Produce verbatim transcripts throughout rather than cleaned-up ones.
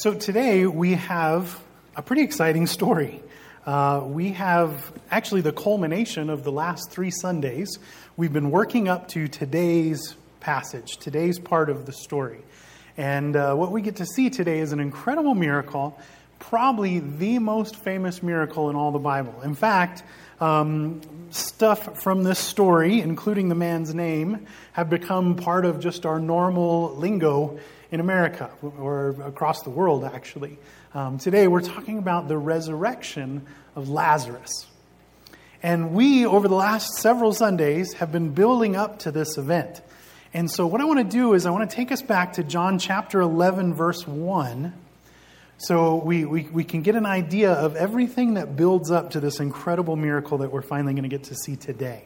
So today we have a pretty exciting story. Uh, we have actually the culmination of the last three Sundays. We've been working up to today's passage, today's part of the story. And uh, what we get to see today is an incredible miracle, probably the most famous miracle in all the Bible. In fact, um, stuff from this story, including the man's name, have become part of just our normal lingo in America, or across the world, actually. Um, today, we're talking about the resurrection of Lazarus. And we, over the last several Sundays, have been building up to this event. And so what I want to do is I want to take us back to John chapter eleven, verse one, so we, we, we can get an idea of everything that builds up to this incredible miracle that we're finally going to get to see today.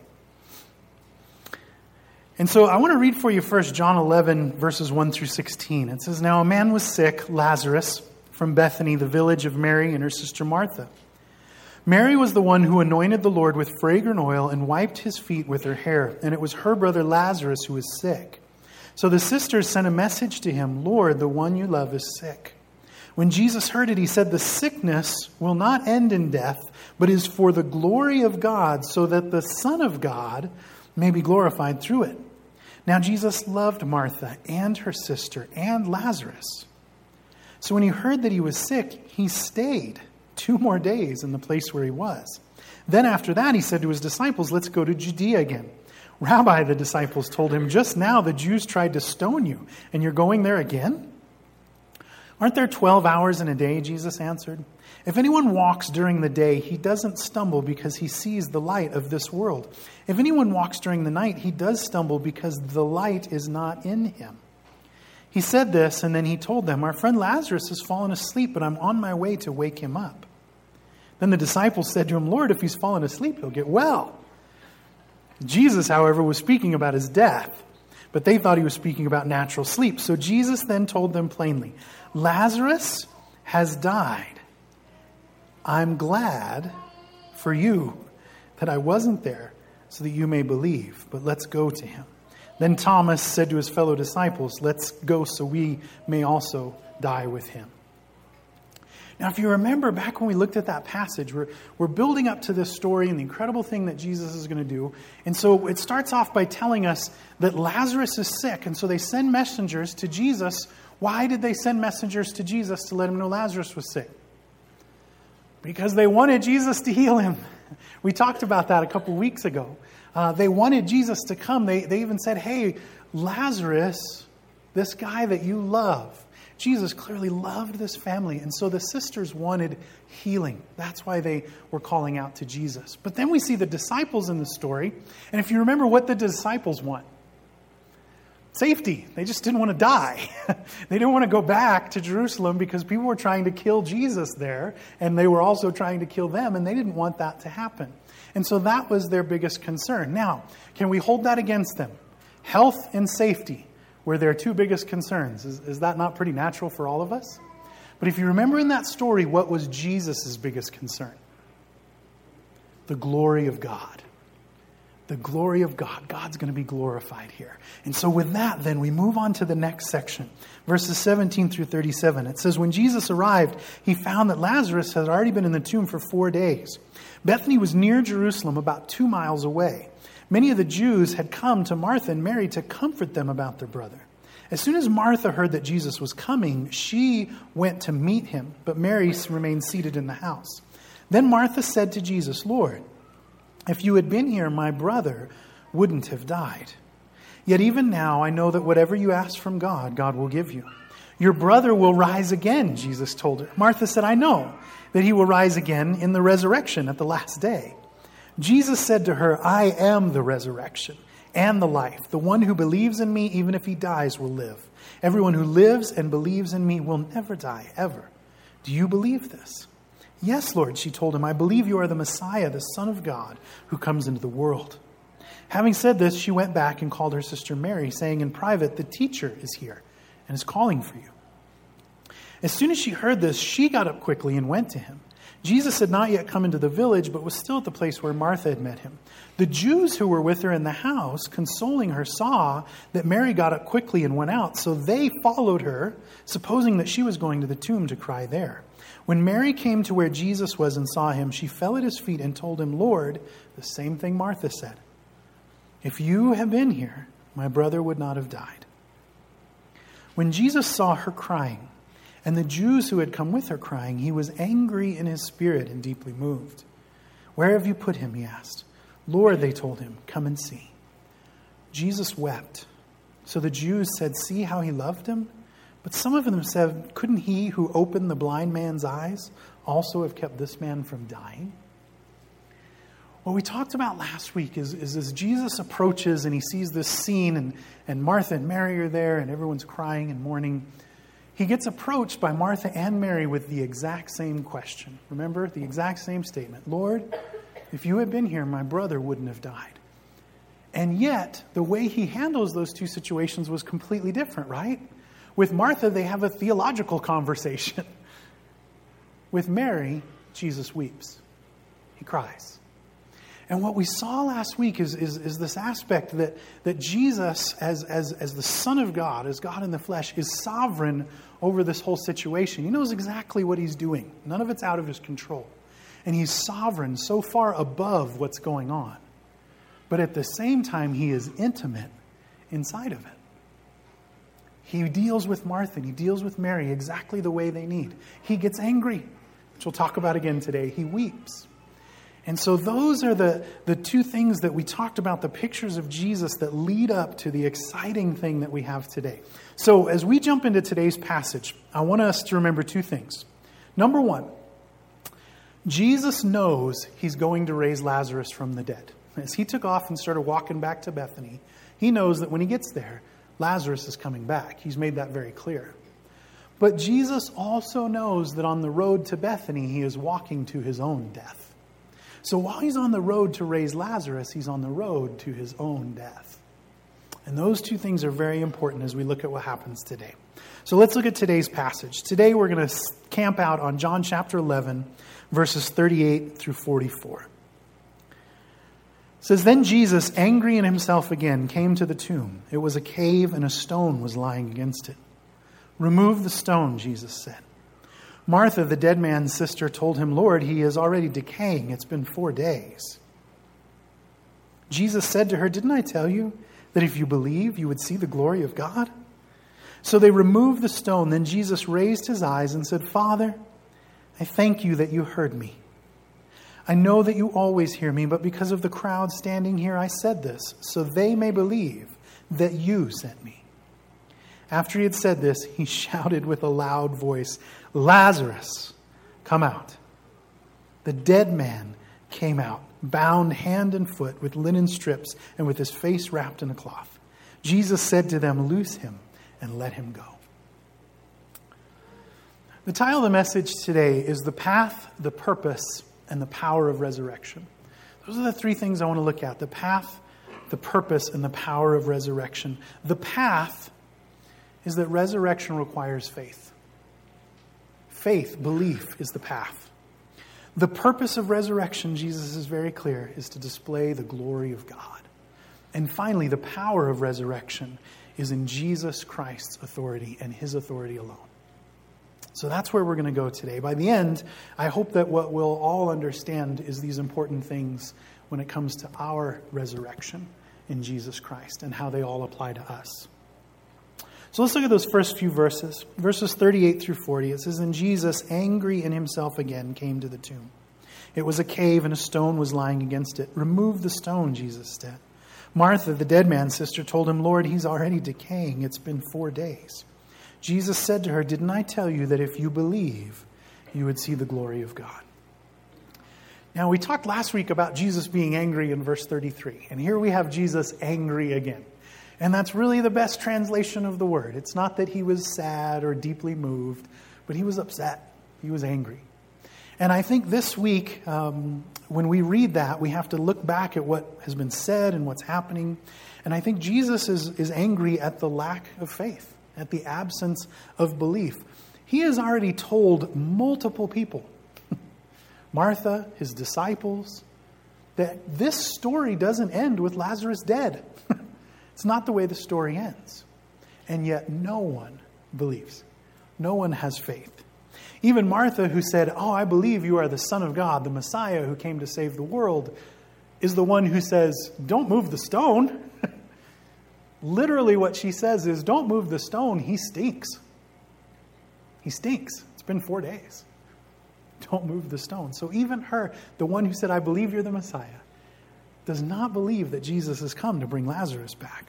And so I want to read for you first John eleven, verses one through sixteen. It says, "Now a man was sick, Lazarus, from Bethany, the village of Mary and her sister Martha. Mary was the one who anointed the Lord with fragrant oil and wiped his feet with her hair, and it was her brother Lazarus who was sick. So the sisters sent a message to him, 'Lord, the one you love is sick.' When Jesus heard it, he said, 'The sickness will not end in death, but is for the glory of God, so that the Son of God may be glorified through it.' Now Jesus loved Martha and her sister and Lazarus. So when he heard that he was sick, he stayed two more days in the place where he was. Then after that, he said to his disciples, 'Let's go to Judea again.' 'Rabbi,' the disciples told him, 'just now the Jews tried to stone you, and you're going there again?' 'Aren't there twelve hours in a day?' Jesus answered. 'If anyone walks during the day, he doesn't stumble because he sees the light of this world. If anyone walks during the night, he does stumble because the light is not in him.' He said this, and then he told them, 'Our friend Lazarus has fallen asleep, but I'm on my way to wake him up.' Then the disciples said to him, 'Lord, if he's fallen asleep, he'll get well.' Jesus, however, was speaking about his death, but they thought he was speaking about natural sleep. So Jesus then told them plainly, 'Lazarus has died. I'm glad for you that I wasn't there, so that you may believe, but let's go to him.' Then Thomas said to his fellow disciples, 'Let's go so we may also die with him.'" Now, if you remember back when we looked at that passage, we're, we're building up to this story and the incredible thing that Jesus is going to do. And so it starts off by telling us that Lazarus is sick. And so they send messengers to Jesus. Why did they send messengers to Jesus to let him know Lazarus was sick? Because they wanted Jesus to heal him. We talked about that a couple weeks ago. Uh, they wanted Jesus to come. They, they even said, "Hey, Lazarus, this guy that you love." Jesus clearly loved this family. And so the sisters wanted healing. That's why they were calling out to Jesus. But then we see the disciples in the story. And if you remember what the disciples want, safety. They just didn't want to die. They didn't want to go back to Jerusalem because people were trying to kill Jesus there. And they were also trying to kill them. And they didn't want that to happen. And so that was their biggest concern. Now, can we hold that against them? Health and safety were their two biggest concerns. Is, is that not pretty natural for all of us? But if you remember in that story, what was Jesus' biggest concern? The glory of God. The glory of God. God's going to be glorified here. And so with that, then, we move on to the next section. Verses seventeen through thirty-seven. It says, "When Jesus arrived, he found that Lazarus had already been in the tomb for four days. Bethany was near Jerusalem, about two miles away. Many of the Jews had come to Martha and Mary to comfort them about their brother. As soon as Martha heard that Jesus was coming, she went to meet him, but Mary remained seated in the house. Then Martha said to Jesus, 'Lord, if you had been here, my brother wouldn't have died. Yet even now I know that whatever you ask from God, God will give you.' 'Your brother will rise again,' Jesus told her. Martha said, 'I know that he will rise again in the resurrection at the last day.' Jesus said to her, 'I am the resurrection and the life. The one who believes in me, even if he dies, will live. Everyone who lives and believes in me will never die, ever. Do you believe this?' 'Yes, Lord,' she told him, 'I believe you are the Messiah, the Son of God, who comes into the world.' Having said this, she went back and called her sister Mary, saying in private, 'The teacher is here and is calling for you.' As soon as she heard this, she got up quickly and went to him. Jesus had not yet come into the village, but was still at the place where Martha had met him. The Jews who were with her in the house, consoling her, saw that Mary got up quickly and went out. So they followed her, supposing that she was going to the tomb to cry there. When Mary came to where Jesus was and saw him, she fell at his feet and told him, "Lord," the same thing Martha said, "if you had been here, my brother would not have died." When Jesus saw her crying, and the Jews who had come with her crying, he was angry in his spirit and deeply moved. "Where have you put him?" he asked. "Lord," they told him, "come and see." Jesus wept. So the Jews said, "See how he loved him?" But some of them said, "Couldn't he who opened the blind man's eyes also have kept this man from dying?" What we talked about last week is, is as Jesus approaches and he sees this scene, and, and Martha and Mary are there and everyone's crying and mourning, he gets approached by Martha and Mary with the exact same question. Remember, the exact same statement. "Lord, if you had been here, my brother wouldn't have died." And yet, the way he handles those two situations was completely different, right? With Martha, they have a theological conversation. With Mary, Jesus weeps. He cries. And what we saw last week is, is, is this aspect that, that Jesus, as, as, as the Son of God, as God in the flesh, is sovereign over this whole situation. He knows exactly what he's doing. None of it's out of his control. And he's sovereign, so far above what's going on. But at the same time, he is intimate inside of it. He deals with Martha and he deals with Mary exactly the way they need. He gets angry, which we'll talk about again today. He weeps. And so those are the, the two things that we talked about, the pictures of Jesus that lead up to the exciting thing that we have today. So as we jump into today's passage, I want us to remember two things. Number one, Jesus knows he's going to raise Lazarus from the dead. As he took off and started walking back to Bethany, he knows that when he gets there, Lazarus is coming back. He's made that very clear. But Jesus also knows that on the road to Bethany, he is walking to his own death. So while he's on the road to raise Lazarus, he's on the road to his own death. And those two things are very important as we look at what happens today. So let's look at today's passage. Today we're going to camp out on John chapter eleven, verses thirty-eight through forty-four. It says, "Then Jesus, angry in himself again, came to the tomb. It was a cave and a stone was lying against it. 'Remove the stone,' Jesus said. Martha, the dead man's sister, told him, 'Lord, he is already decaying. It's been four days.' Jesus said to her, 'Didn't I tell you that if you believe, you would see the glory of God?' So they removed the stone. Then Jesus raised his eyes and said, 'Father, I thank you that you heard me. I know that you always hear me, but because of the crowd standing here, I said this, so they may believe that you sent me.' After he had said this, he shouted with a loud voice, 'Lazarus, come out.' The dead man came out, bound hand and foot with linen strips and with his face wrapped in a cloth. Jesus said to them, 'Loose him and let him go.'" The title of the message today is "The Path, the Purpose, and the Power of Resurrection." Those are the three things I want to look at. The path, the purpose, and the power of resurrection. The path is that resurrection requires faith. Faith, belief, is the path. The purpose of resurrection, Jesus is very clear, is to display the glory of God. And finally, the power of resurrection is in Jesus Christ's authority and his authority alone. So that's where we're going to go today. By the end, I hope that what we'll all understand is these important things when it comes to our resurrection in Jesus Christ and how they all apply to us. So let's look at those first few verses. Verses thirty-eight through forty. It says, "And Jesus, angry in himself again, came to the tomb. It was a cave and a stone was lying against it. 'Remove the stone,' Jesus said. Martha, the dead man's sister, told him, 'Lord, he's already decaying. It's been four days.' Jesus said to her, 'Didn't I tell you that if you believe, you would see the glory of God?'" Now, we talked last week about Jesus being angry in verse thirty-three. And here we have Jesus angry again. And that's really the best translation of the word. It's not that he was sad or deeply moved, but he was upset. He was angry. And I think this week, um, when we read that, we have to look back at what has been said and what's happening. And I think Jesus is, is angry at the lack of faith, at the absence of belief. He has already told multiple people, Martha, his disciples, that this story doesn't end with Lazarus dead. It's not the way the story ends. And yet no one believes. No one has faith. Even Martha, who said, "Oh, I believe you are the Son of God, the Messiah who came to save the world," is the one who says, "Don't move the stone." Literally what she says is, "Don't move the stone. He stinks. He stinks. It's been four days. Don't move the stone." So even her, the one who said, "I believe you're the Messiah," does not believe that Jesus has come to bring Lazarus back.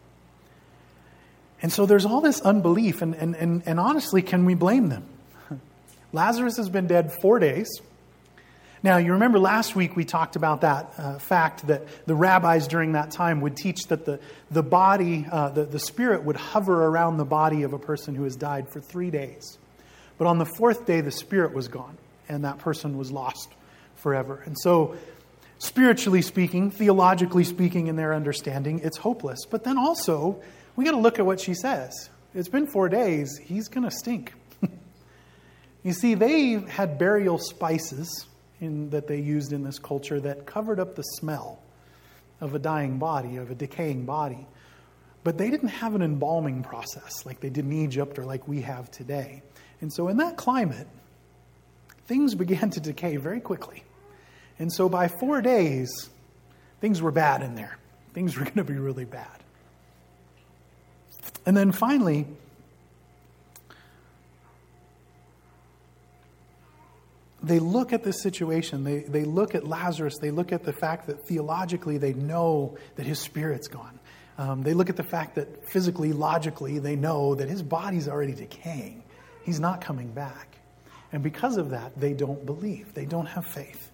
And so there's all this unbelief, and, and, and, and honestly, can we blame them? Lazarus has been dead four days. Now, you remember last week we talked about that uh, fact that the rabbis during that time would teach that the, the body, uh, the, the spirit would hover around the body of a person who has died for three days. But on the fourth day, the spirit was gone, and that person was lost forever. And so, spiritually speaking, theologically speaking, in their understanding, it's hopeless. But then also, we got to look at what she says. It's been four days. He's going to stink. You see, they had burial spices in, that they used in this culture that covered up the smell of a dying body, of a decaying body. But they didn't have an embalming process like they did in Egypt or like we have today. And so in that climate, things began to decay very quickly. And so by four days, things were bad in there. Things were going to be really bad. And then finally, they look at this situation. They, they look at Lazarus. They look at the fact that theologically they know that his spirit's gone. Um, they look at the fact that physically, logically, they know that his body's already decaying. He's not coming back. And because of that, they don't believe. They don't have faith.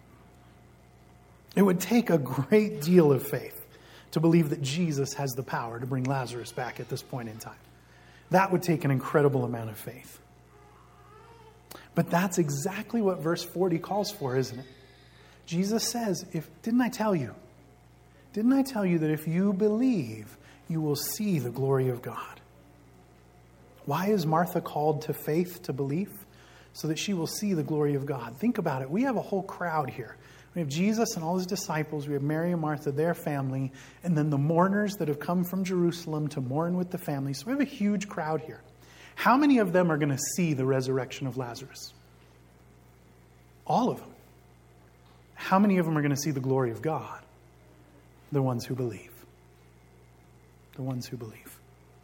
It would take a great deal of faith to believe that Jesus has the power to bring Lazarus back at this point in time. That would take an incredible amount of faith. But that's exactly what verse forty calls for, isn't it? Jesus says, "If didn't I tell you? Didn't I tell you that if you believe, you will see the glory of God?" Why is Martha called to faith, to belief? So that she will see the glory of God. Think about it. We have a whole crowd here. We have Jesus and all his disciples. We have Mary and Martha, their family, and then the mourners that have come from Jerusalem to mourn with the family. So we have a huge crowd here. How many of them are going to see the resurrection of Lazarus? All of them. How many of them are going to see the glory of God? The ones who believe. The ones who believe.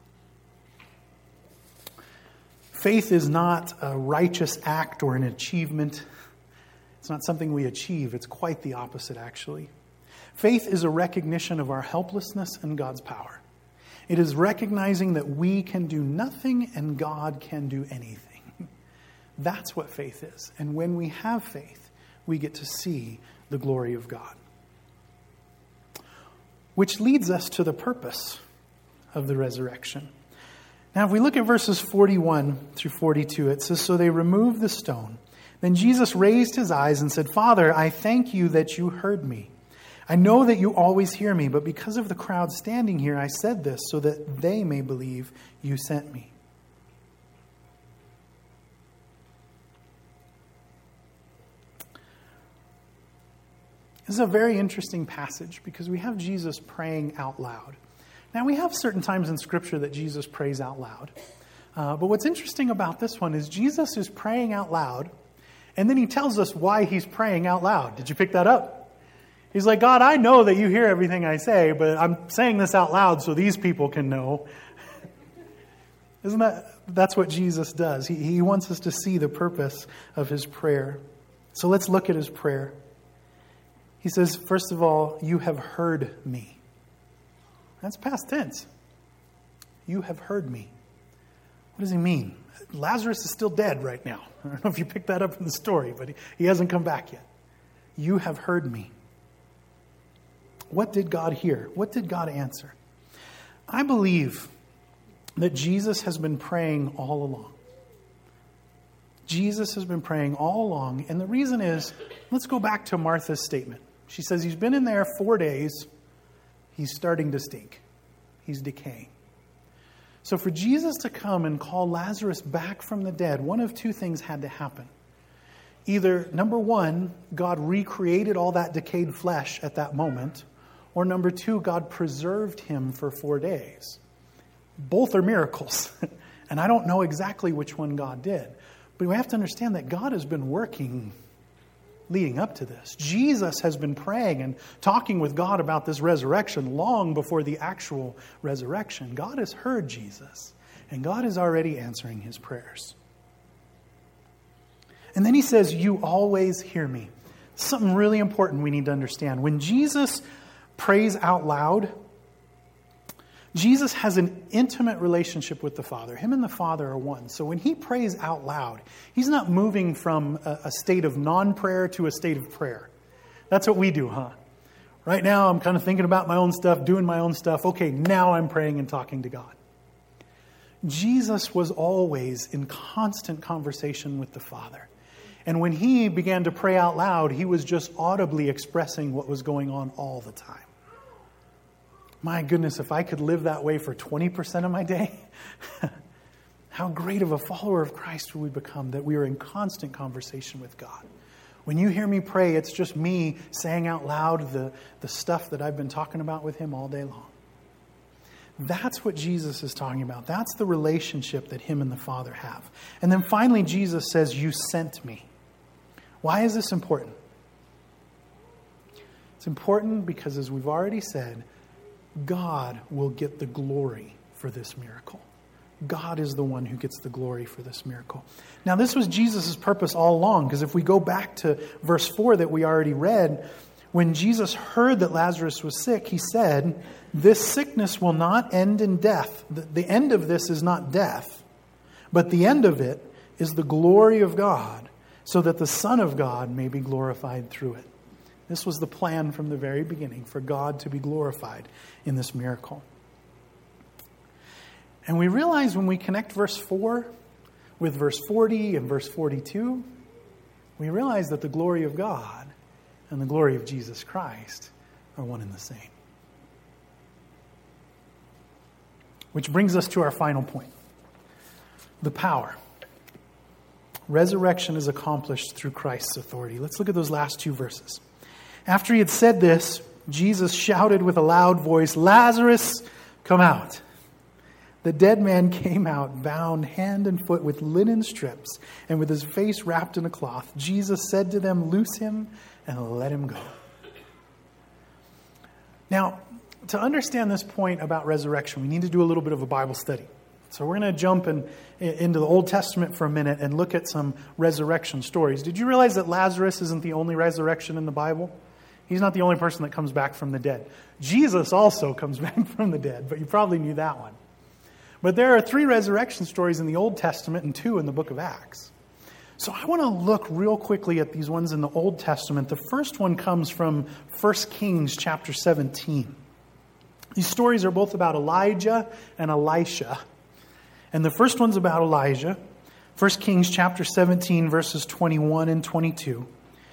Faith is not a righteous act or an achievement. It's not something we achieve. It's quite the opposite, actually. Faith is a recognition of our helplessness and God's power. It is recognizing that we can do nothing and God can do anything. That's what faith is. And when we have faith, we get to see the glory of God. Which leads us to the purpose of the resurrection. Now, if we look at verses forty-one through forty-two, it says, "So they removed the stone. Then Jesus raised his eyes and said, 'Father, I thank you that you heard me. I know that you always hear me, but because of the crowd standing here, I said this so that they may believe you sent me.'" This is a very interesting passage because we have Jesus praying out loud. Now, we have certain times in Scripture that Jesus prays out loud. Uh, but what's interesting about this one is Jesus is praying out loud, and then he tells us why he's praying out loud. Did you pick that up? He's like, "God, I know that you hear everything I say, but I'm saying this out loud so these people can know." Isn't that, that's what Jesus does. He, he wants us to see the purpose of his prayer. So let's look at his prayer. He says, first of all, "You have heard me." That's past tense. You have heard me. What does he mean? Lazarus is still dead right now. I don't know if you picked that up in the story, but he, he hasn't come back yet. You have heard me. What did God hear? What did God answer? I believe that Jesus has been praying all along. Jesus has been praying all along. And the reason is, let's go back to Martha's statement. She says he's been in there four days. He's starting to stink. He's decaying. So for Jesus to come and call Lazarus back from the dead, one of two things had to happen. Either, number one, God recreated all that decayed flesh at that moment, or number two, God preserved him for four days. Both are miracles. And I don't know exactly which one God did. But we have to understand that God has been working leading up to this. Jesus has been praying and talking with God about this resurrection long before the actual resurrection. God has heard Jesus, and God is already answering his prayers. And then he says, you always hear me. Something really important we need to understand. When Jesus prays out loud, Jesus has an intimate relationship with the Father. Him and the Father are one. So when he prays out loud, he's not moving from a, a state of non-prayer to a state of prayer. That's what we do, huh? Right now I'm kind of thinking about my own stuff, doing my own stuff. Okay, now I'm praying and talking to God. Jesus was always in constant conversation with the Father. And when he began to pray out loud, he was just audibly expressing what was going on all the time. My goodness, if I could live that way for twenty percent of my day, how great of a follower of Christ would we become, that we are in constant conversation with God. When you hear me pray, it's just me saying out loud the, the stuff that I've been talking about with him all day long. That's what Jesus is talking about. That's the relationship that him and the Father have. And then finally, Jesus says, you sent me. Why is this important? It's important because, as we've already said, God will get the glory for this miracle. God is the one who gets the glory for this miracle. Now, this was Jesus' purpose all along, because if we go back to verse four that we already read, when Jesus heard that Lazarus was sick, he said, this sickness will not end in death. The, the end of this is not death, but the end of it is the glory of God, so that the Son of God may be glorified through it. This was the plan from the very beginning, for God to be glorified in this miracle. And we realize when we connect verse four with verse forty and verse forty-two, we realize that the glory of God and the glory of Jesus Christ are one and the same. Which brings us to our final point. The power. Resurrection is accomplished through Christ's authority. Let's look at those last two verses. After he had said this, Jesus shouted with a loud voice, Lazarus, come out. The dead man came out, bound hand and foot with linen strips, and with his face wrapped in a cloth. Jesus said to them, loose him and let him go. Now, to understand this point about resurrection, we need to do a little bit of a Bible study. So we're going to jump in, into the Old Testament for a minute and look at some resurrection stories. Did you realize that Lazarus isn't the only resurrection in the Bible? He's not the only person that comes back from the dead. Jesus also comes back from the dead, but you probably knew that one. But there are three resurrection stories in the Old Testament and two in the book of Acts. So I want to look real quickly at these ones in the Old Testament. The first one comes from First Kings chapter seventeen. These stories are both about Elijah and Elisha. And the first one's about Elijah. First Kings chapter seventeen, verses twenty-one and twenty-two.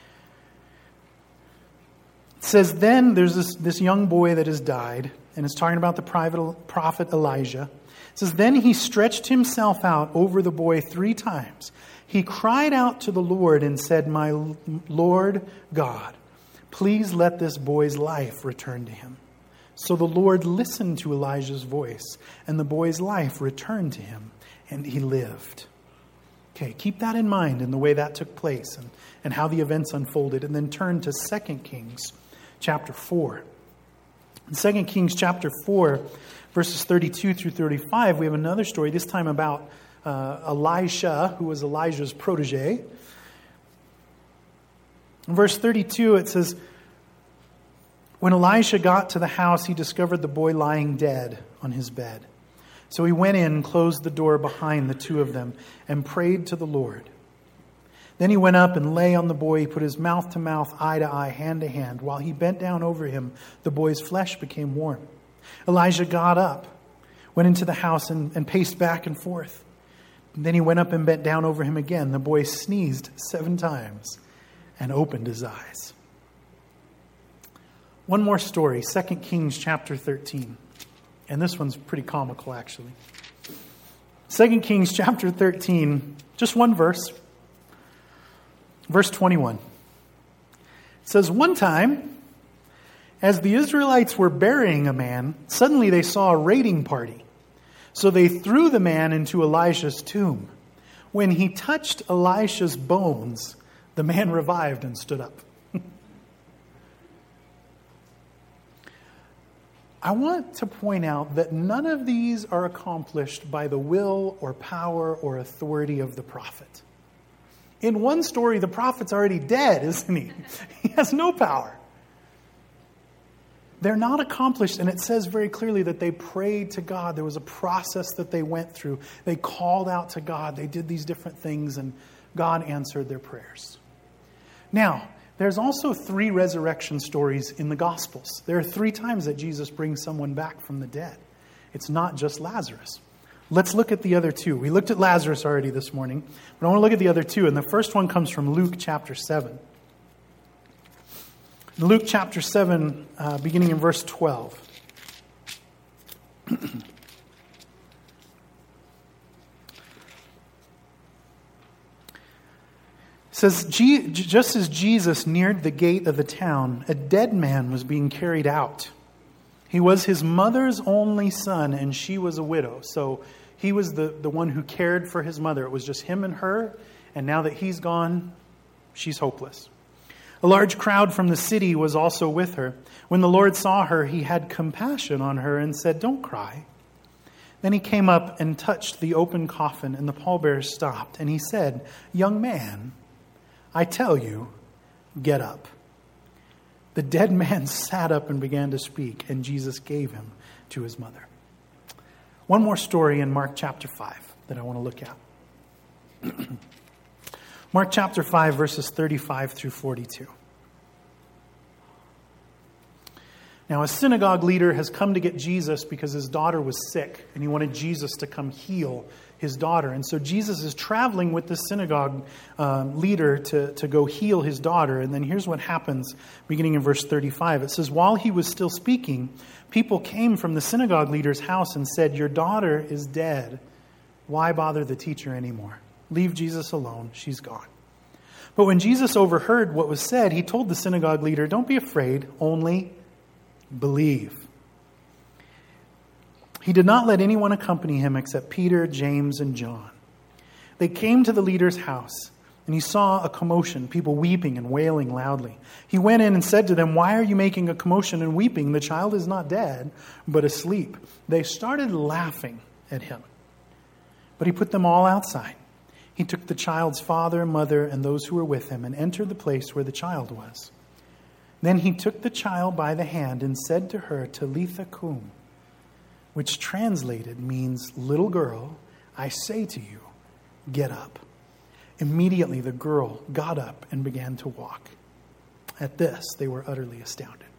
It says, then there's this, this young boy that has died, and it's talking about the private prophet Elijah. It says, then he stretched himself out over the boy three times. He cried out to the Lord and said, my Lord God, please let this boy's life return to him. So the Lord listened to Elijah's voice, and the boy's life returned to him, and he lived. Okay, keep that in mind in the way that took place and, and how the events unfolded. And then turn to Second Kings chapter four. In Second Kings chapter four, verses thirty-two through thirty-five, we have another story, this time about uh, Elisha, who was Elijah's protege. In verse thirty-two, it says, when Elisha got to the house, he discovered the boy lying dead on his bed. So he went in and closed the door behind the two of them and prayed to the Lord. Then he went up and lay on the boy. He put his mouth to mouth, eye to eye, hand to hand. While he bent down over him, the boy's flesh became warm. Elijah got up, went into the house and, and paced back and forth. And then he went up and bent down over him again. The boy sneezed seven times and opened his eyes. One more story, Second Kings chapter thirteen. And this one's pretty comical, actually. Second Kings chapter thirteen, just one verse. Verse twenty-one. It says, one time, as the Israelites were burying a man, suddenly they saw a raiding party. So they threw the man into Elisha's tomb. When he touched Elisha's bones, the man revived and stood up. I want to point out that none of these are accomplished by the will or power or authority of the prophet. In one story, the prophet's already dead, isn't he? He has no power. They're not accomplished, and it says very clearly that they prayed to God. There was a process that they went through. They called out to God. They did these different things, and God answered their prayers. Now, there's also three resurrection stories in the Gospels. There are three times that Jesus brings someone back from the dead. It's not just Lazarus. Let's look at the other two. We looked at Lazarus already this morning, but I want to look at the other two, and the first one comes from Luke chapter seven. Luke chapter seven, uh, beginning in verse twelve. It says, just as Jesus neared the gate of the town, a dead man was being carried out. He was his mother's only son, and she was a widow. So he was the, the one who cared for his mother. It was just him and her, and now that he's gone, she's hopeless. A large crowd from the city was also with her. When the Lord saw her, he had compassion on her and said, "Don't cry." Then he came up and touched the open coffin, and the pallbearers stopped. And he said, "Young man, I tell you, get up." The dead man sat up and began to speak, and Jesus gave him to his mother. One more story in Mark chapter five that I want to look at. Mark chapter five, verses thirty-five through forty-two. Now, a synagogue leader has come to get Jesus because his daughter was sick, and he wanted Jesus to come heal his daughter. And so Jesus is traveling with the synagogue um, leader to, to go heal his daughter. And then here's what happens, beginning in verse thirty-five. It says, while he was still speaking, people came from the synagogue leader's house and said, "Your daughter is dead. Why bother the teacher anymore? Leave Jesus alone. She's gone." But when Jesus overheard what was said, he told the synagogue leader, "Don't be afraid, only believe." He did not let anyone accompany him except Peter, James, and John. They came to the leader's house, and he saw a commotion, people weeping and wailing loudly. He went in and said to them, "Why are you making a commotion and weeping? The child is not dead, but asleep." They started laughing at him, but he put them all outside. He took the child's father, mother, and those who were with him and entered the place where the child was. Then he took the child by the hand and said to her, "Talitha cum," which translated means, "Little girl, I say to you, get up." Immediately the girl got up and began to walk. At this, they were utterly astounded.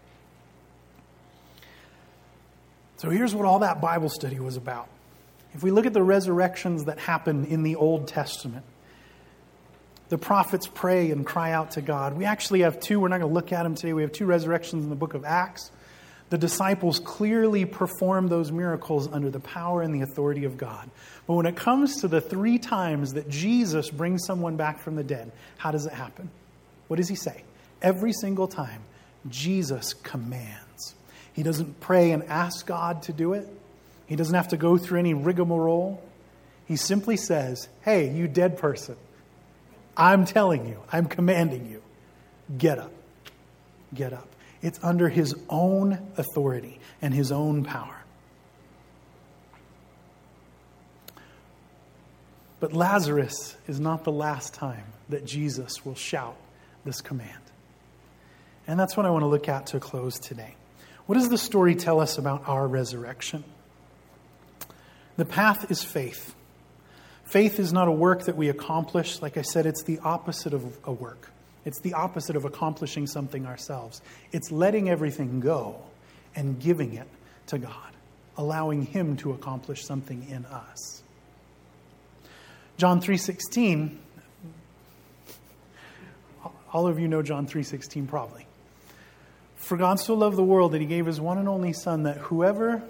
So here's what all that Bible study was about. If we look at the resurrections that happen in the Old Testament, the prophets pray and cry out to God. We actually have two. We're not going to look at them today. We have two resurrections in the book of Acts. The disciples clearly perform those miracles under the power and the authority of God. But when it comes to the three times that Jesus brings someone back from the dead, how does it happen? What does he say? Every single time, Jesus commands. He doesn't pray and ask God to do it. He doesn't have to go through any rigmarole. He simply says, "Hey, you dead person, I'm telling you, I'm commanding you, get up, get up." It's under his own authority and his own power. But Lazarus is not the last time that Jesus will shout this command. And that's what I want to look at to close today. What does the story tell us about our resurrection? The path is faith. Faith is not a work that we accomplish. Like I said, it's the opposite of a work. It's the opposite of accomplishing something ourselves. It's letting everything go and giving it to God, allowing him to accomplish something in us. John three sixteen, all of you know John three sixteen probably. "For God so loved the world that he gave his one and only Son, that whoever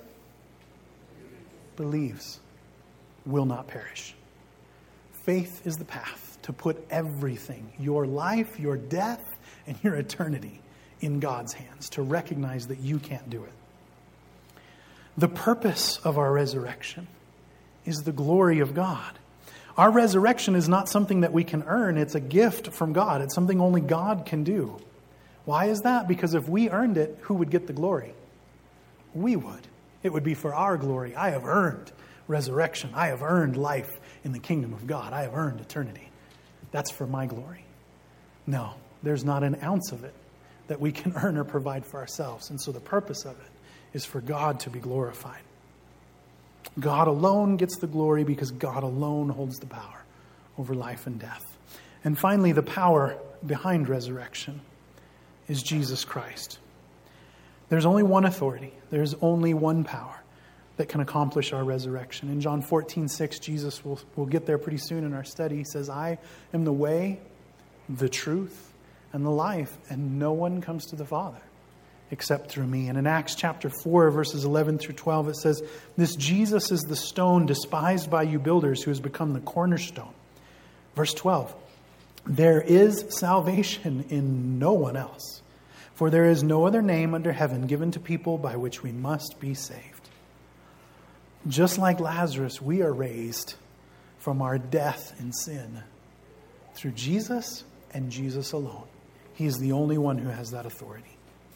believes will not perish." Faith is the path to put everything, your life, your death, and your eternity in God's hands, to recognize that you can't do it. The purpose of our resurrection is the glory of God. Our resurrection is not something that we can earn. It's a gift from God. It's something only God can do. Why is that? Because if we earned it, who would get the glory? We would. It would be for our glory. I have earned resurrection. I have earned life in the kingdom of God. I have earned eternity. That's for my glory. No, there's not an ounce of it that we can earn or provide for ourselves. And so the purpose of it is for God to be glorified. God alone gets the glory because God alone holds the power over life and death. And finally, the power behind resurrection is Jesus Christ. There's only one authority. There's only one power that can accomplish our resurrection. In John fourteen six, Jesus, will we'll get there pretty soon in our study, he says, I am the way, the truth, and the life, and no one comes to the Father except through me. And in Acts chapter four, verses eleven through twelve, it says, this Jesus is the stone despised by you builders, who has become the cornerstone. Verse twelve, there is salvation in no one else, for there is no other name under heaven given to people by which we must be saved. Just like Lazarus, we are raised from our death and sin through Jesus and Jesus alone. He is the only one who has that authority.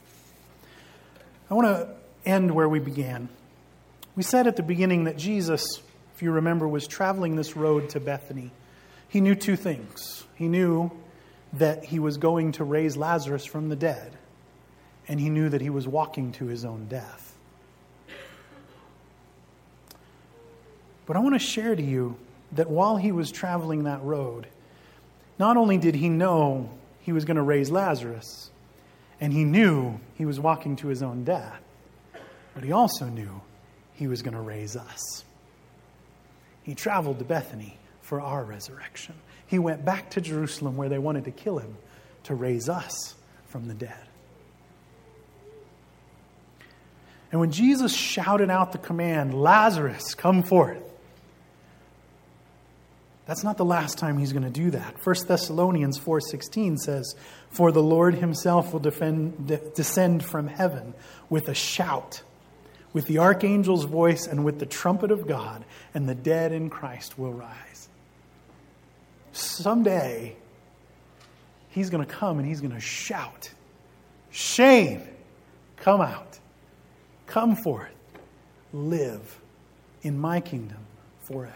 I want to end where we began. We said at the beginning that Jesus, if you remember, was traveling this road to Bethany. He knew two things. He knew that he was going to raise Lazarus from the dead, and he knew that he was walking to his own death. But I want to share to you that while he was traveling that road, not only did he know he was going to raise Lazarus, and he knew he was walking to his own death, but he also knew he was going to raise us. He traveled to Bethany for our resurrection. He went back to Jerusalem where they wanted to kill him to raise us from the dead. And when Jesus shouted out the command, Lazarus, come forth, that's not the last time he's going to do that. First Thessalonians four sixteen says, for the Lord himself will defend, de- descend from heaven with a shout, with the archangel's voice, and with the trumpet of God, and the dead in Christ will rise. Someday, he's going to come and he's going to shout, shame, come out, come forth, live in my kingdom forever.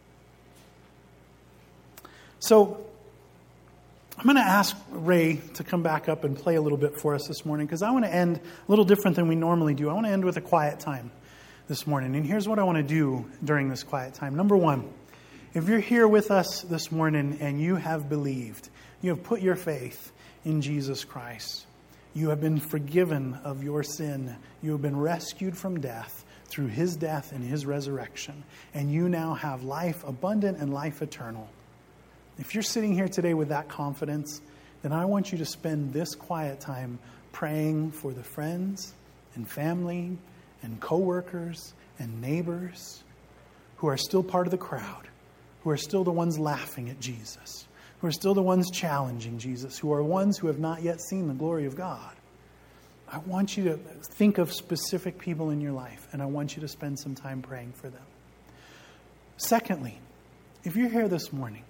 So I'm going to ask Ray to come back up and play a little bit for us this morning, because I want to end a little different than we normally do. I want to end with a quiet time this morning. And here's what I want to do during this quiet time. Number one, if you're here with us this morning and you have believed, you have put your faith in Jesus Christ, you have been forgiven of your sin, you have been rescued from death through his death and his resurrection, and you now have life abundant and life eternal. If you're sitting here today with that confidence, then I want you to spend this quiet time praying for the friends and family and coworkers and neighbors who are still part of the crowd, who are still the ones laughing at Jesus, who are still the ones challenging Jesus, who are ones who have not yet seen the glory of God. I want you to think of specific people in your life, and I want you to spend some time praying for them. Secondly, if you're here this morning,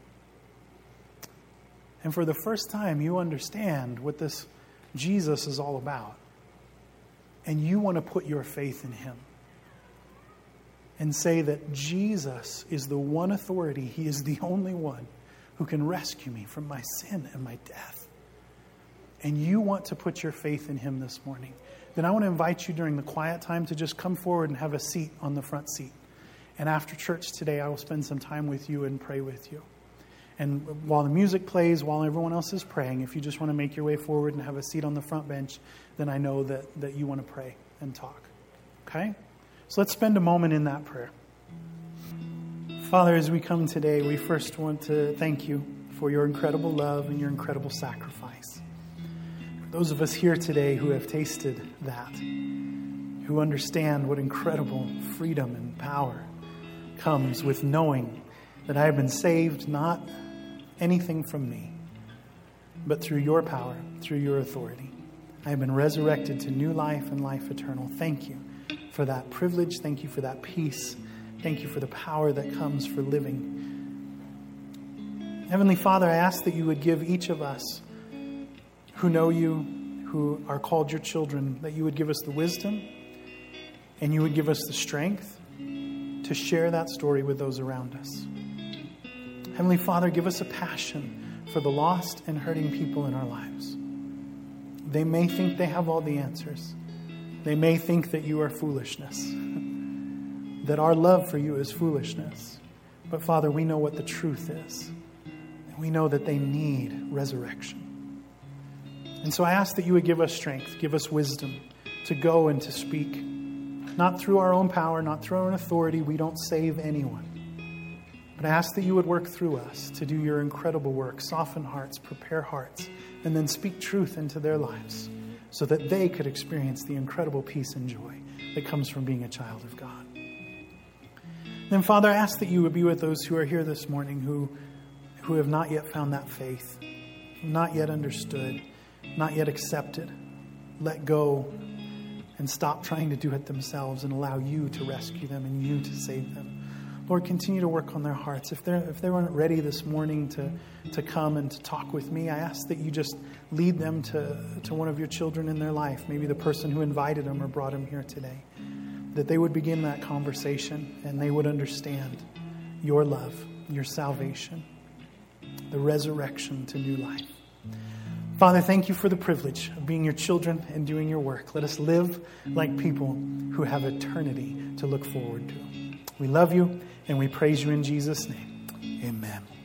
and for the first time you understand what this Jesus is all about, and you want to put your faith in him, and say that Jesus is the one authority, he is the only one who can rescue me from my sin and my death, and you want to put your faith in him this morning, then I want to invite you during the quiet time to just come forward and have a seat on the front seat. And after church today, I will spend some time with you and pray with you. And while the music plays, while everyone else is praying, if you just want to make your way forward and have a seat on the front bench, then I know that, that you want to pray and talk. Okay? So let's spend a moment in that prayer. Father, as we come today, we first want to thank you for your incredible love and your incredible sacrifice. For those of us here today who have tasted that, who understand what incredible freedom and power comes with knowing that I have been saved not anything from me, but through your power, through your authority. I have been resurrected to new life and life eternal. Thank you for that privilege. Thank you for that peace. Thank you for the power that comes for living. Heavenly Father, I ask that you would give each of us who know you, who are called your children, that you would give us the wisdom and you would give us the strength to share that story with those around us. Heavenly Father, give us a passion for the lost and hurting people in our lives. They may think they have all the answers. They may think that you are foolishness, that our love for you is foolishness. But Father, we know what the truth is. And we know that they need resurrection. And so I ask that you would give us strength, give us wisdom to go and to speak. Not through our own power, not through our own authority. We don't save anyone. But I ask that you would work through us to do your incredible work, soften hearts, prepare hearts, and then speak truth into their lives so that they could experience the incredible peace and joy that comes from being a child of God. Then, Father, I ask that you would be with those who are here this morning who, who have not yet found that faith, not yet understood, not yet accepted, let go, and stop trying to do it themselves and allow you to rescue them and you to save them. Lord, continue to work on their hearts. If they're if they weren't ready this morning to, to come and to talk with me, I ask that you just lead them to, to one of your children in their life, maybe the person who invited them or brought them here today, that they would begin that conversation and they would understand your love, your salvation, the resurrection to new life. Father, thank you for the privilege of being your children and doing your work. Let us live like people who have eternity to look forward to. We love you and we praise you in Jesus' name. Amen.